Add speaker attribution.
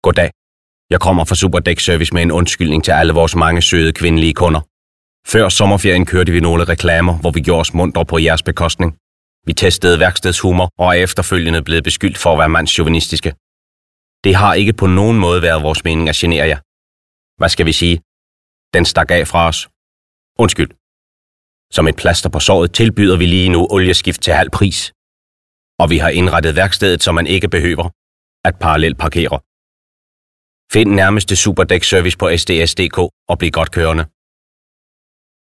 Speaker 1: Goddag. Jeg kommer fra Superdæk Service med en undskyldning til alle vores mange søde kvindelige kunder. Før sommerferien kørte vi nogle reklamer, hvor vi gjorde os muntre på jeres bekostning. Vi testede værkstedshumor og er efterfølgende blevet beskyldt for at være mandschauvinistiske. Det har ikke på nogen måde været vores mening at genere jer. Hvad skal vi sige? Den stak af fra os. Undskyld. Som et plaster på såret tilbyder vi lige nu olieskift til halv pris. Og vi har indrettet værkstedet, så man ikke behøver at parallelparkere. Find nærmeste Superdæk Service på SDS.dk og bliv godt kørende.